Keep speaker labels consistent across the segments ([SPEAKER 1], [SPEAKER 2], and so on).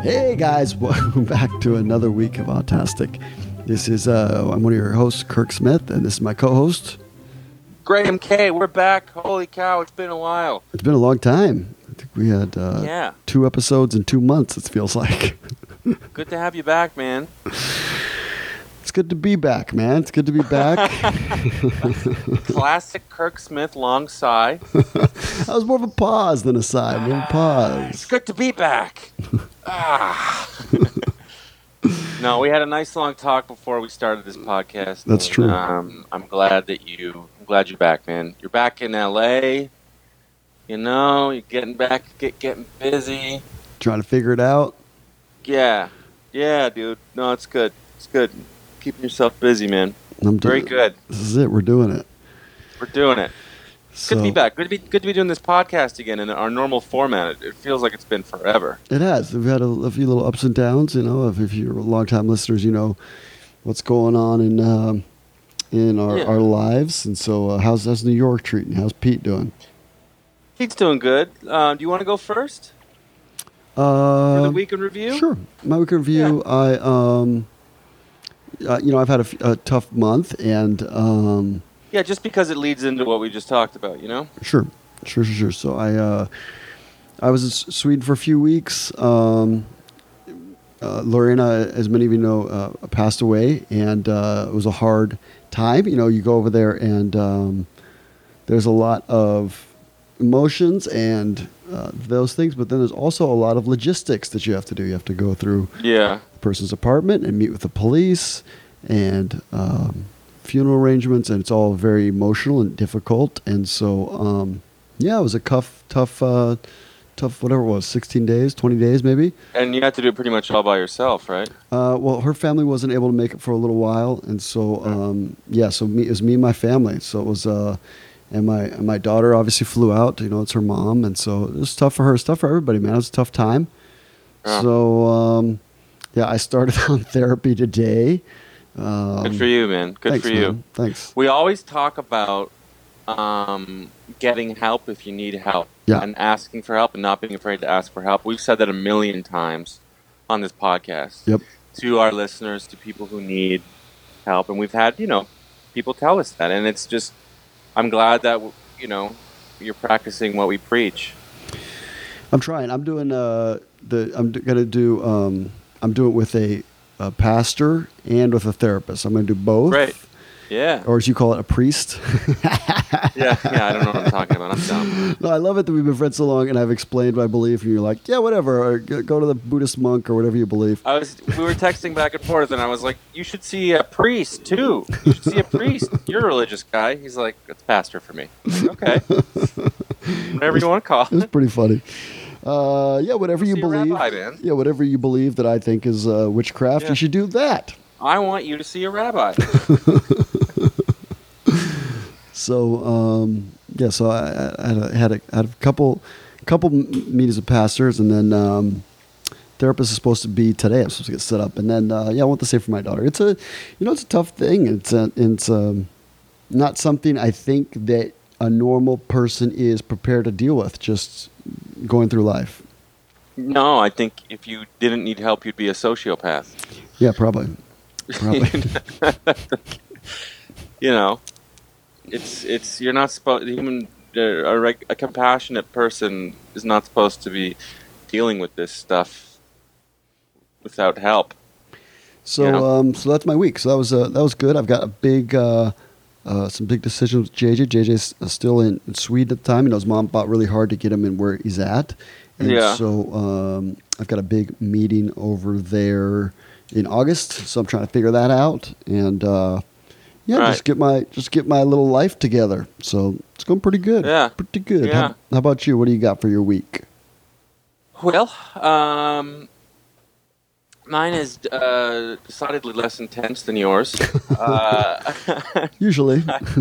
[SPEAKER 1] Hey guys, welcome back to another week of Autastic. This is I'm one of your hosts, Kirk Smith, and this is my co-host,
[SPEAKER 2] Graham K. We're back. Holy cow, it's been a while.
[SPEAKER 1] It's been a long time. I think we had 2 episodes in 2 months, it feels like.
[SPEAKER 2] Good to have you back, man.
[SPEAKER 1] It's good to be back, man. It's good to be back.
[SPEAKER 2] Classic Kirk Smith long sigh.
[SPEAKER 1] That was more of a pause than a sigh. More of a pause.
[SPEAKER 2] It's good to be back. No, we had a nice long talk before we started this podcast.
[SPEAKER 1] That's true.
[SPEAKER 2] I'm glad you're back, man. You're back in LA. You know, you're getting busy.
[SPEAKER 1] Trying to figure it out.
[SPEAKER 2] Yeah, dude. No, it's good. It's good. Keeping yourself busy, man. Very good.
[SPEAKER 1] This is it. We're doing it.
[SPEAKER 2] Good to be back. Good to be doing this podcast again in our normal format. It feels like it's been forever.
[SPEAKER 1] It has. We've had a few little ups and downs. You know, if you're longtime listeners, you know what's going on in our lives. And so, how's New York treating you? How's Pete doing?
[SPEAKER 2] Pete's doing good. Do you want to go first for the week in review?
[SPEAKER 1] Sure. My week in review. Yeah. I've had a tough month, and
[SPEAKER 2] just because it leads into what we just talked about, you know.
[SPEAKER 1] Sure. So I was in Sweden for a few weeks. Lorena, as many of you know, passed away, and it was a hard time. You know, you go over there, and there's a lot of emotions and those things, but then there's also a lot of logistics that you have to do. You have to go through the person's apartment and meet with the police and funeral arrangements, and it's all very emotional and difficult. And so, it was a tough, whatever it was, 16 days, 20 days maybe. And
[SPEAKER 2] you had to do it pretty much all by yourself, right?
[SPEAKER 1] Well, her family wasn't able to make it for a little while, and so, so it was me and my family. So it was, and my daughter obviously flew out. You know, it's her mom, and so it was tough for her. It's tough for everybody, man. It was a tough time. Yeah. So, I started on therapy today.
[SPEAKER 2] Good for you, man.
[SPEAKER 1] Thanks,
[SPEAKER 2] for you.
[SPEAKER 1] Man. Thanks.
[SPEAKER 2] We always talk about getting help if you need help, and asking for help and not being afraid to ask for help. We've said that 1,000,000 times on this podcast.
[SPEAKER 1] Yep.
[SPEAKER 2] To our listeners, to people who need help, and we've had people tell us that, and it's just I'm glad that you're practicing what we preach.
[SPEAKER 1] I'm trying. I'm doing I'm doing it with a pastor and with a therapist. I'm going to do both.
[SPEAKER 2] Right. Yeah.
[SPEAKER 1] Or as you call it, a priest.
[SPEAKER 2] Yeah, I don't know what I'm talking about. I'm dumb.
[SPEAKER 1] No, I love it that we've been friends so long, and I've explained my belief, and you're like, yeah, whatever, or go to the Buddhist monk or whatever you believe.
[SPEAKER 2] We were texting back and forth, and I was like, you should see a priest, too. You should see a priest. You're a religious guy. He's like, it's pastor for me. I'm like, okay. Whatever you want to call it.
[SPEAKER 1] It's pretty funny. Whatever you believe.
[SPEAKER 2] Rabbi, man.
[SPEAKER 1] Yeah, whatever you believe that I think is witchcraft, you should do that.
[SPEAKER 2] I want you to see a rabbi.
[SPEAKER 1] So so I had a couple meetings with pastors, and then therapist is supposed to be today. I'm supposed to get set up, and then I want to say for my daughter, it's a tough thing. It's not something I think that a normal person is prepared to deal with, just going through life. No,
[SPEAKER 2] I think if you didn't need help, you'd be a sociopath.
[SPEAKER 1] Yeah, probably.
[SPEAKER 2] It's you're not supposed. A compassionate person is not supposed to be dealing with this stuff without help.
[SPEAKER 1] So so that's my week. So that was good. I've got a big some big decisions with JJ. JJ's still in Sweden at the time. His mom fought really hard to get him in where he's at. And so I've got a big meeting over there in August. So I'm trying to figure that out, and just get my little life together. So it's going pretty good.
[SPEAKER 2] Yeah,
[SPEAKER 1] pretty good.
[SPEAKER 2] Yeah.
[SPEAKER 1] How about you? What do you got for your week?
[SPEAKER 2] Well, mine is decidedly less intense than yours.
[SPEAKER 1] Usually.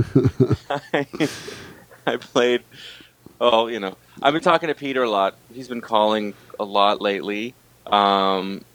[SPEAKER 2] I played. I've been talking to Peter a lot. He's been calling a lot lately, and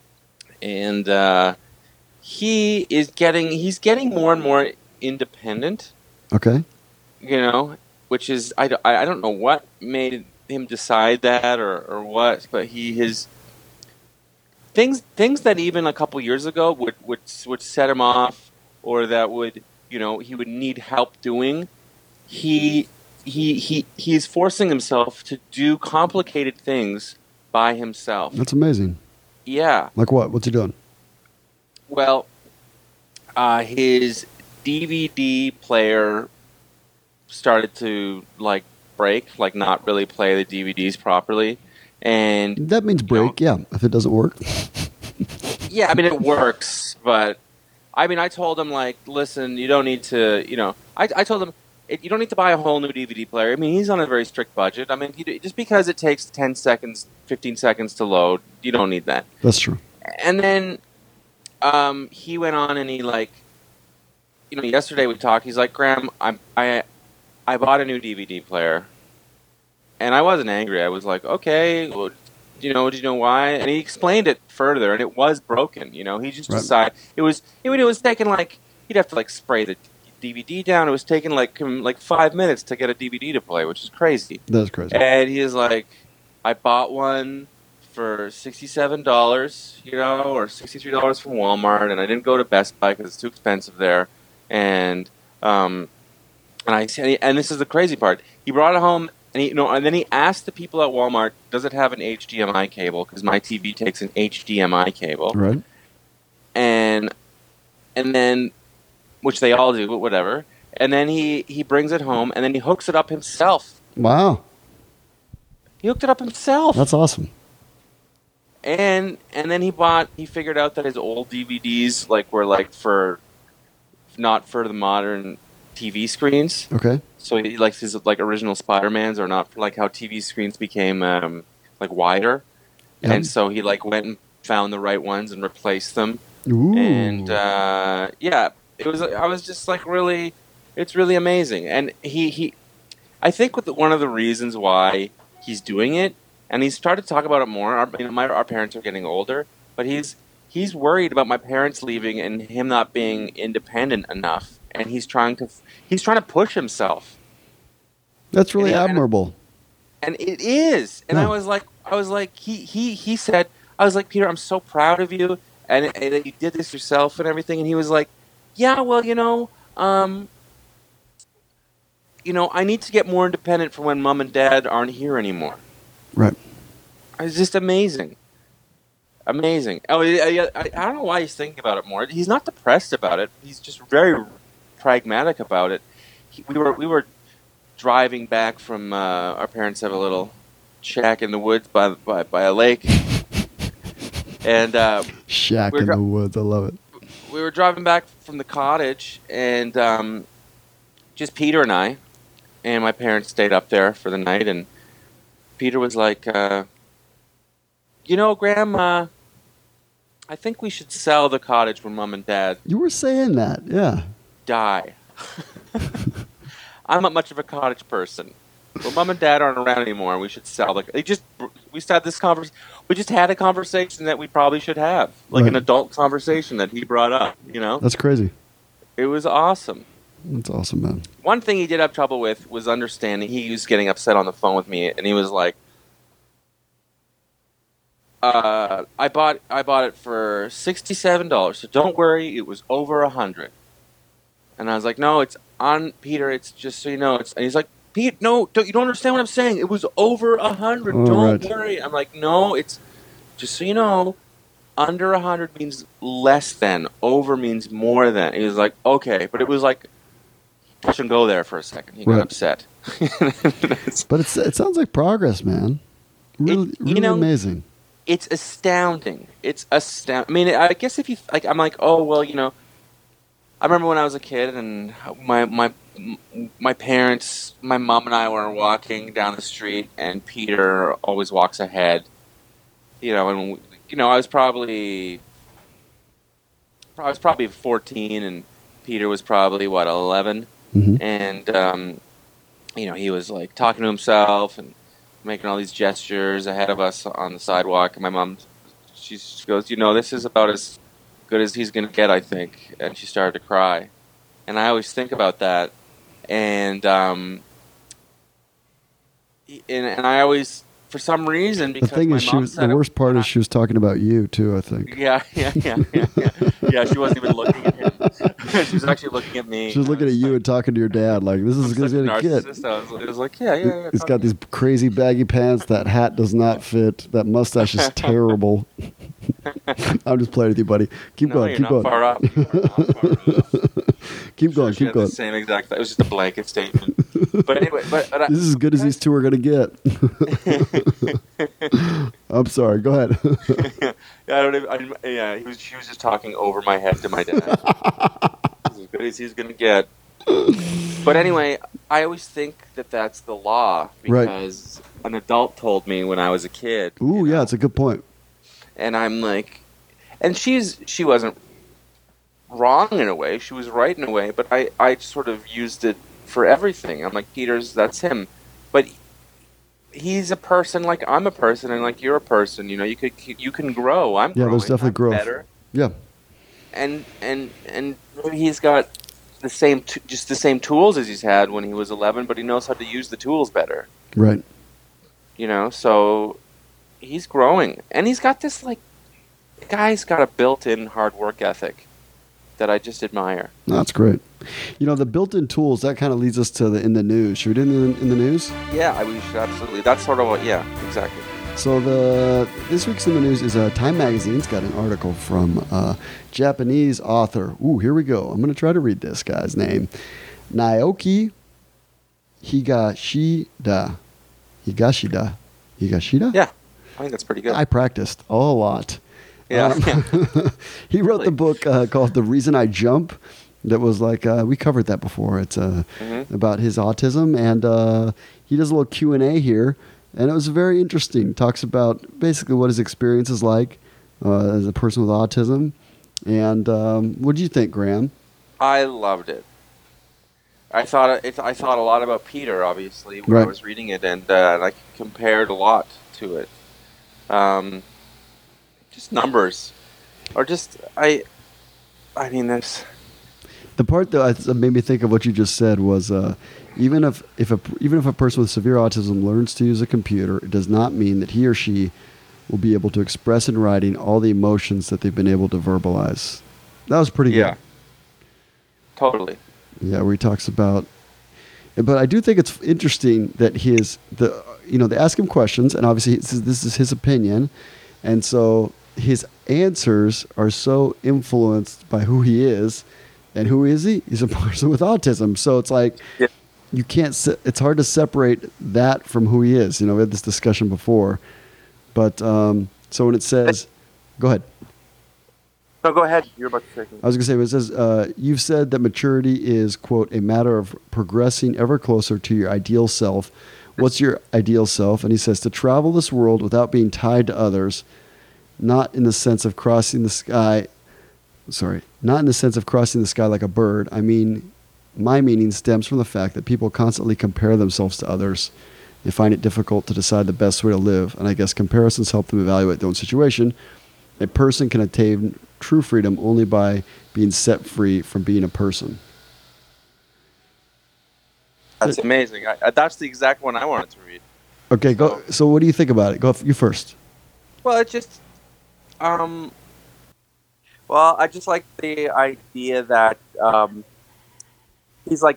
[SPEAKER 2] he's getting more and more independent.
[SPEAKER 1] Okay.
[SPEAKER 2] Which is I don't know what made him decide that or what, but he has things that even a couple years ago would set him off, or that would, he would need help doing. He he's forcing himself to do complicated things by himself.
[SPEAKER 1] That's amazing.
[SPEAKER 2] Yeah.
[SPEAKER 1] Like what? What's he doing?
[SPEAKER 2] Well, his DVD player started to like break, like not really play the DVDs properly, and
[SPEAKER 1] That means break. Yeah, if it doesn't work.
[SPEAKER 2] yeah, I mean it works, but I mean I told him like, listen, you don't need to, I told him you don't need to buy a whole new DVD player. I mean he's on a very strict budget. I mean just because it takes 10 seconds, 15 seconds to load, you don't need that.
[SPEAKER 1] That's true.
[SPEAKER 2] And then he went on and he like, yesterday we talked. He's like, Graham, I bought a new DVD player, and I wasn't angry. I was like, okay, well, do you know why? And he explained it further, and it was broken. He just decided it was. It was taking like he'd have to like spray the DVD down. It was taking like 5 minutes to get a DVD to play, which is crazy.
[SPEAKER 1] That's crazy.
[SPEAKER 2] And he is like, I bought one for $67, or $63 from Walmart, and I didn't go to Best Buy because it's too expensive there. And and this is the crazy part. He brought it home, and and then he asked the people at Walmart, "Does it have an HDMI cable?" Because my TV takes an HDMI cable,
[SPEAKER 1] Right.
[SPEAKER 2] and then, which they all do, but whatever. And then he brings it home, and then he hooks it up himself.
[SPEAKER 1] Wow.
[SPEAKER 2] He hooked it up himself.
[SPEAKER 1] That's awesome.
[SPEAKER 2] And then he figured out that his old DVDs were not for the modern TV screens.
[SPEAKER 1] Okay.
[SPEAKER 2] So he likes his original Spider-Mans are not for how TV screens became wider.
[SPEAKER 1] Yep.
[SPEAKER 2] And so he went and found the right ones and replaced them.
[SPEAKER 1] Ooh.
[SPEAKER 2] And I was just really, it's really amazing. And he I think one of the reasons why he's doing it, and he's started to talk about it more. Our parents are getting older, but he's worried about my parents leaving and him not being independent enough, and he's trying to push himself.
[SPEAKER 1] That's really admirable.
[SPEAKER 2] And it is. And
[SPEAKER 1] Yeah.
[SPEAKER 2] I was like, he said, I was like, Peter, I'm so proud of you, and that you did this yourself and everything. And he was like, yeah, well, I need to get more independent for when mom and dad aren't here anymore.
[SPEAKER 1] Right.
[SPEAKER 2] It's just amazing. Amazing. Oh, I don't know why he's thinking about it more. He's not depressed about it. He's just very pragmatic about it. We were driving back from our parents have a little shack in the woods by a lake, and
[SPEAKER 1] Shack in the woods. I love it.
[SPEAKER 2] we were driving back from the cottage, and just Peter and I, and my parents stayed up there for the night, and Peter was like, Graham, I think we should sell the cottage when mom and dad
[SPEAKER 1] You were saying that. Yeah.
[SPEAKER 2] die. I'm not much of a cottage person. Well, mom and dad aren't around anymore. We should sell the. We just had this conversation. We just had a conversation that we probably should have, like an adult conversation that he brought up.
[SPEAKER 1] That's crazy.
[SPEAKER 2] It was awesome.
[SPEAKER 1] That's awesome, man.
[SPEAKER 2] One thing he did have trouble with was understanding. He was getting upset on the phone with me, and he was like, "I bought it for $67. So don't worry, it was over $100." And I was like, "No, it's on Peter. It's just so you know." And he's like, "Pete, no, you don't understand what I'm saying. It was over $100. Don't worry." I'm like, "No, it's just so you know. Under 100 means less than. Over means more than." He was like, "Okay," but it was like, touch and go there for a second. He got upset.
[SPEAKER 1] But it sounds like progress, man. Really, really amazing.
[SPEAKER 2] It's astounding. It's astounding. I mean, I guess if you I'm like, oh well, I remember when I was a kid and my parents, my mom and I were walking down the street, and Peter always walks ahead. And I was probably 14, and Peter was probably 11, and he was like talking to himself and making all these gestures ahead of us on the sidewalk. And my mom, she goes, this is about as good as he's going to get, I think. And she started to cry. And I always think about that. And I always for some reason,
[SPEAKER 1] The
[SPEAKER 2] because
[SPEAKER 1] thing
[SPEAKER 2] my
[SPEAKER 1] is,
[SPEAKER 2] mom said
[SPEAKER 1] the
[SPEAKER 2] it
[SPEAKER 1] worst part
[SPEAKER 2] when
[SPEAKER 1] is she was talking about you too. I think
[SPEAKER 2] yeah, yeah. She wasn't even looking at him. She was actually looking at me.
[SPEAKER 1] she was looking at you and talking to your dad like, "This is
[SPEAKER 2] I'm
[SPEAKER 1] as good as
[SPEAKER 2] such a
[SPEAKER 1] gonna get."
[SPEAKER 2] narcissist. It was like, yeah.
[SPEAKER 1] He's got these crazy baggy pants. That hat does not fit. That mustache is terrible. I'm just playing with you, buddy. Keep
[SPEAKER 2] No,
[SPEAKER 1] going.
[SPEAKER 2] you're
[SPEAKER 1] Keep
[SPEAKER 2] not
[SPEAKER 1] going.
[SPEAKER 2] far off. You are not far off.
[SPEAKER 1] Keep
[SPEAKER 2] Sure,
[SPEAKER 1] going.
[SPEAKER 2] she
[SPEAKER 1] Keep
[SPEAKER 2] had
[SPEAKER 1] going.
[SPEAKER 2] the same exact. It was just a blanket statement. But anyway, but
[SPEAKER 1] This is as good as these two are gonna get. I'm sorry. Go ahead.
[SPEAKER 2] yeah, I don't even. Yeah, she was just talking over my head to my dad. He's as good as he's gonna get. But anyway, I always think that that's the law
[SPEAKER 1] Right.
[SPEAKER 2] because an adult told me when I was a kid.
[SPEAKER 1] Ooh, yeah, it's a good point.
[SPEAKER 2] And I'm like, and she wasn't wrong in a way. She was right in a way, but I sort of used it for everything. I'm like, that's him. But he's a person like I'm a person and like you're a person. You know, you can grow. I'm
[SPEAKER 1] Yeah,
[SPEAKER 2] growing.
[SPEAKER 1] there's definitely
[SPEAKER 2] I'm
[SPEAKER 1] growth.
[SPEAKER 2] better.
[SPEAKER 1] Yeah.
[SPEAKER 2] And he's got just the same tools as he's had when he was 11, but he knows how to use the tools better.
[SPEAKER 1] Right.
[SPEAKER 2] You know, so he's growing, and he's got this the guy's got a built-in hard work ethic that I just admire.
[SPEAKER 1] That's great. You know, the built-in tools, that kind of leads us to in the news. Should we do in the news?
[SPEAKER 2] Yeah, we should absolutely. That's sort of what. Yeah, exactly.
[SPEAKER 1] So this week's in the news is Time Magazine's got an article from Japanese author. Ooh, here we go. I'm going to try to read this guy's name. Naoki Higashida. Higashida?
[SPEAKER 2] Yeah, I think that's pretty good.
[SPEAKER 1] I practiced a lot.
[SPEAKER 2] Yeah.
[SPEAKER 1] He wrote the book called The Reason I Jump. That was like we covered that before. It's about his autism, and he does a little Q&A here, and it was very interesting. Talks about basically what his experience is like as a person with autism. And what did you think, Graham?
[SPEAKER 2] I loved it. I thought a lot about Peter, obviously, when I was reading it, and I compared a lot to it. Just numbers, or just I mean, there's
[SPEAKER 1] the part that made me think of what you just said was even if a person with severe autism learns to use a computer, it does not mean that he or she will be able to express in writing all the emotions that they've been able to verbalize. That was pretty good.
[SPEAKER 2] Yeah, totally.
[SPEAKER 1] Yeah, where he talks about, but I do think it's interesting that they ask him questions, and obviously this is his opinion, and so his answers are so influenced by who he is, and who is he? He's a person with autism. So it's like you can't. It's hard to separate that from who he is. You know, we had this discussion before, but so when it says, go ahead.
[SPEAKER 2] No, go ahead. You're about to say something.
[SPEAKER 1] I was going to say, when it says, you've said that maturity is, quote, a matter of progressing ever closer to your ideal self. What's your ideal self? And he says, to travel this world without being tied to others, not in the sense of crossing the sky. Not in the sense of crossing the sky like a bird. I mean, my meaning stems from the fact that people constantly compare themselves to others. They find it difficult to decide the best way to live, and I guess comparisons help them evaluate their own situation. A person can attain true freedom only by being set free from being a person.
[SPEAKER 2] That's amazing. That's the exact one I wanted to read.
[SPEAKER 1] Okay, go. So what do you think about it? Go you first.
[SPEAKER 2] Well, it just, well, I just like the idea that he's like,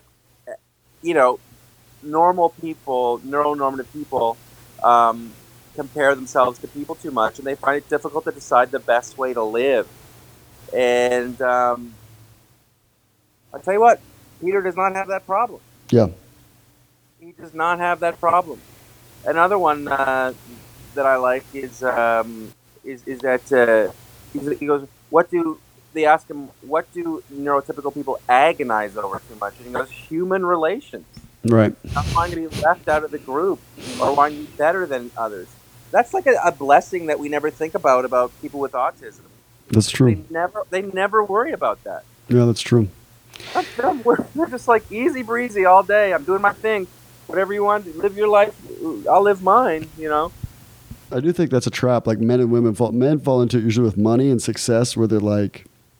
[SPEAKER 2] normal people, neuronormative people, compare themselves to people too much, and they find it difficult to decide the best way to live. And I'll tell you what, Peter does not have that problem.
[SPEAKER 1] Yeah.
[SPEAKER 2] He does not have that problem. Another one that I like is that he goes, they ask him, what do neurotypical people agonize over too much? And he goes, human relations.
[SPEAKER 1] Right.
[SPEAKER 2] Not wanting to be left out of the group or wanting to be better than others. That's like a blessing that we never think about people with autism.
[SPEAKER 1] That's true.
[SPEAKER 2] They never worry about that.
[SPEAKER 1] Yeah, that's true.
[SPEAKER 2] They're just like easy breezy all day. I'm doing my thing. Whatever you want, live your life. I'll live mine,
[SPEAKER 1] I do think that's a trap. Like men and women men fall into it usually with money and success, where they're like,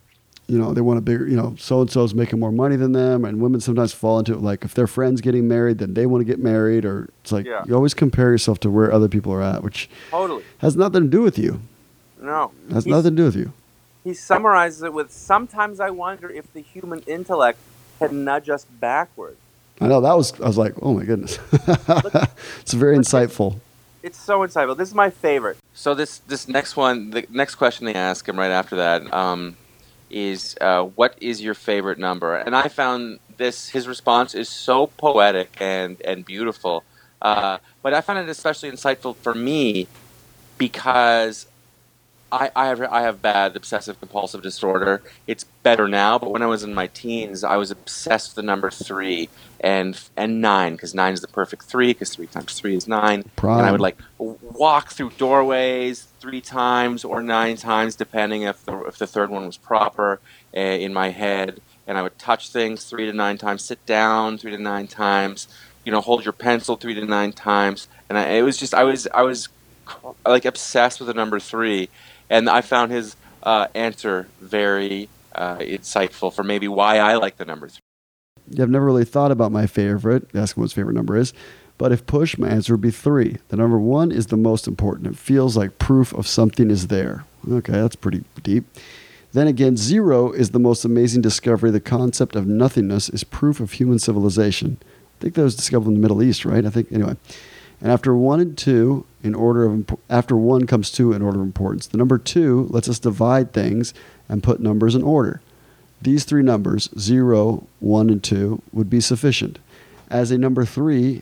[SPEAKER 1] they want a bigger, so-and-so's making more money than them. And women sometimes fall into it. Like if their friend's getting married, then they want to get married. Or it's like you always compare yourself to where other people are at, which has nothing to do with you.
[SPEAKER 2] No.
[SPEAKER 1] Has nothing to do with you. He
[SPEAKER 2] summarizes it with, sometimes I wonder if the human intellect can nudge us backward.
[SPEAKER 1] I know, I was like, oh my goodness. It's very insightful.
[SPEAKER 2] It's so insightful. This is my favorite. So this next one, the next question they ask him right after that is, what is your favorite number? And I found his response is so poetic and beautiful. But I found it especially insightful for me because I have bad obsessive compulsive disorder. It's better now, but when I was in my teens, I was obsessed with the number 3 and 9, because 9 is the perfect 3, because 3 times 3 is 9.
[SPEAKER 1] Prime.
[SPEAKER 2] And I would walk through doorways 3 times or 9 times, depending if the third one was proper in my head. And I would touch things 3 to 9 times, sit down 3 to 9 times, hold your pencil 3 to 9 times. And I was obsessed with the number 3. And I found his answer very insightful for maybe why I like the number 3.
[SPEAKER 1] Yeah, I've never really thought about my favorite. Ask him what his favorite number is. But if push, my answer would be 3. The number 1 is the most important. It feels like proof of something is there. Okay, that's pretty deep. Then again, 0 is the most amazing discovery. The concept of nothingness is proof of human civilization. I think that was discovered in the Middle East, right? Anyway. And after 1 and 2, after 1 comes 2 in order of importance. The number 2 lets us divide things and put numbers in order. These 3 numbers, 0, 1, and 2, would be sufficient. As a number, 3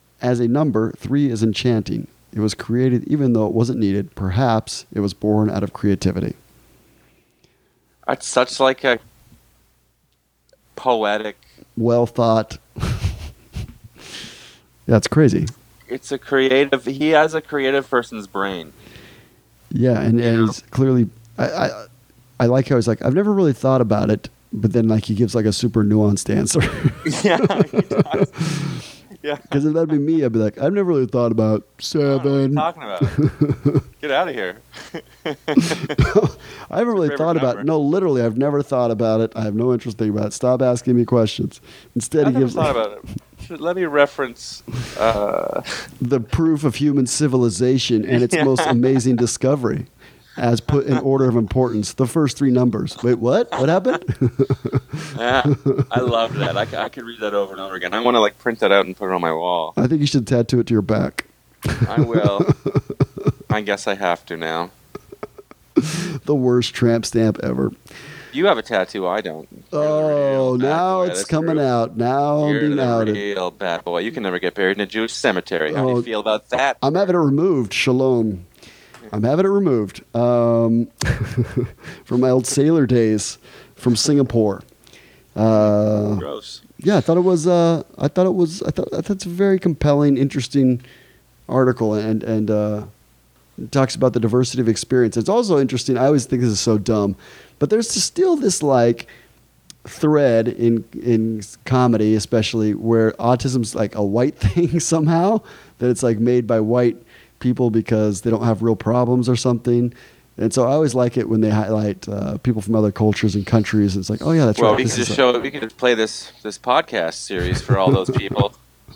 [SPEAKER 1] is enchanting. It was created even though it wasn't needed. Perhaps it was born out of creativity.
[SPEAKER 2] That's such like a poetic...
[SPEAKER 1] well thought. Yeah, it's crazy.
[SPEAKER 2] He has a creative person's brain.
[SPEAKER 1] Yeah, and he's clearly... I like how he's like, I've never really thought about it, but then he gives a super nuanced answer.
[SPEAKER 2] Yeah, he does. Yeah.
[SPEAKER 1] Because if that'd be me, I'd be like, I've never really thought about 7.
[SPEAKER 2] What are you talking about? Get out of here.
[SPEAKER 1] I haven't really thought about it. No, literally, I've never thought about it. I have no interest in thinking about it. Stop asking me questions. Instead, he gives...
[SPEAKER 2] thought about it. Let me reference...
[SPEAKER 1] the proof of human civilization and its most amazing discovery. As put in order of importance, the first 3 numbers. Wait, what? What happened?
[SPEAKER 2] Yeah, I love that. I could read that over and over again. I want to print that out and put it on my wall.
[SPEAKER 1] I think you should tattoo it to your back.
[SPEAKER 2] I will. I guess I have to now.
[SPEAKER 1] The worst tramp stamp ever.
[SPEAKER 2] You have a tattoo. I don't.
[SPEAKER 1] Oh, now it's coming out. Now I'm being outed.
[SPEAKER 2] You're the real bad boy. You can never get buried in a Jewish cemetery. How do you feel about that?
[SPEAKER 1] I'm having it removed. Shalom. I'm having it removed from my old sailor days from Singapore.
[SPEAKER 2] Gross.
[SPEAKER 1] Yeah, I thought that's a very compelling, interesting article, and it talks about the diversity of experience. It's also interesting. I always think this is so dumb, but there's still this thread in comedy, especially where autism's a white thing somehow, that it's made by white people because they don't have real problems or something. And so I always like it when they highlight people from other cultures and countries. And it's like, oh yeah, that's right.
[SPEAKER 2] Well, we could just play this podcast series for all those people.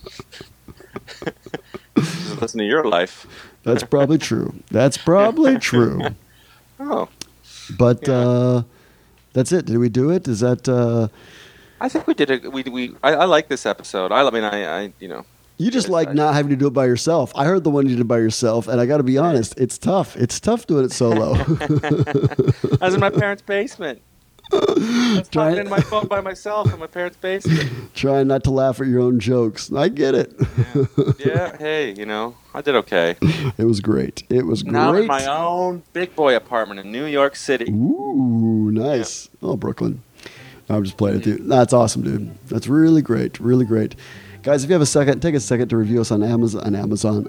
[SPEAKER 2] Just listen to your life.
[SPEAKER 1] That's probably true. That's probably true.
[SPEAKER 2] Oh.
[SPEAKER 1] But that's it. Did we do it? Is that...
[SPEAKER 2] I think we did it. I like this episode. I
[SPEAKER 1] You just not having to do it by yourself. I heard the one you did by yourself, and I got to be honest, it's tough. It's tough doing it solo.
[SPEAKER 2] I was in my parents' basement. I was talking in my phone by myself in my parents' basement.
[SPEAKER 1] Trying not to laugh at your own jokes. I get it.
[SPEAKER 2] Yeah. Hey, I did okay.
[SPEAKER 1] It was great.
[SPEAKER 2] Now in my own big boy apartment in New York City.
[SPEAKER 1] Ooh, nice. Yeah. Oh, Brooklyn. I'm just playing with you. That's awesome, dude. That's really great. Really great. Guys, if you have a second, take a second to review us on Amazon, on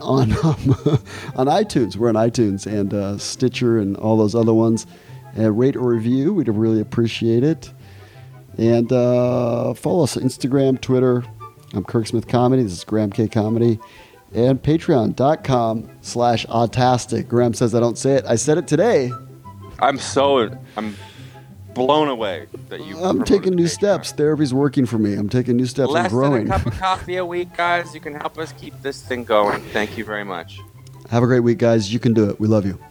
[SPEAKER 1] iTunes. We're on iTunes and Stitcher and all those other ones. Rate or review. We'd really appreciate it. And follow us on Instagram, Twitter. I'm Kirk Smith Comedy. This is Graham K. Comedy. And patreon.com/autastic. Graham says I don't say it. I said it today.
[SPEAKER 2] I'm blown away that you.
[SPEAKER 1] I'm taking new steps. Therapy's working for me. I'm taking new steps.
[SPEAKER 2] Less
[SPEAKER 1] I'm growing.
[SPEAKER 2] than a cup of coffee a week, guys. You can help us keep this thing going. Thank you very much.
[SPEAKER 1] Have a great week, guys. You can do it. We love you.